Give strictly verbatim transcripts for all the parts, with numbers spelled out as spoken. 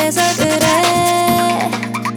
그래서 그래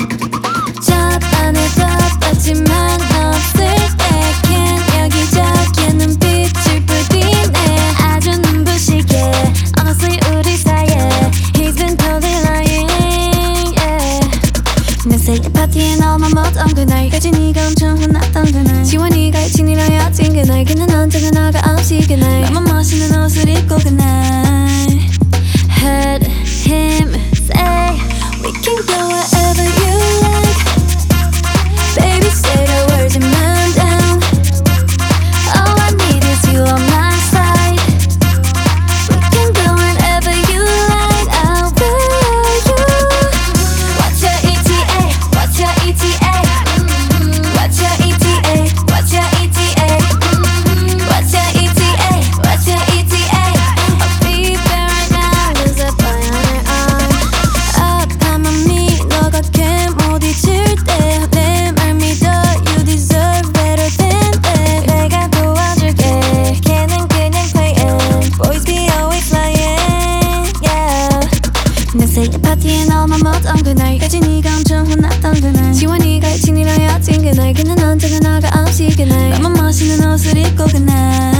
저번에도 봤지만 없을 때 캔 여기저기 눈빛을 뿌리네 아주 눈부시게 Honestly 우리 사이에 He's been totally lying yeah. 내 생일 파티에 너만 못 온 그날까지 네가 엄청 혼났던 그날 지원이가 일진이랑 헤어진 그날 그는 언제나 너가 없이 그날 너만 멋있는 옷을 입고 그날 Heard him say We can go wherever you like Baby say the words and man down All I need is you on my side We can go wherever you like I'll follow you What's your E T A? What's your E T A? What's your E T A? What's your E T A? What's your E T A? What's your E T A? I'll be there right now There's a boy on her arm 아파만 미 너가 꽤못 잊을 때 내 말 믿어 You deserve better than that 내가 도와줄게 걔는 그냥 playing Boys be always lying yeah. 내 생일 파티에 너만 못 온 그날까지 네가 엄청 혼났던 그날 지원이가 일진이랑 헤어진 그날 그는 언제나 너가 없이 그날 너만 멋있는 옷을 입고 그날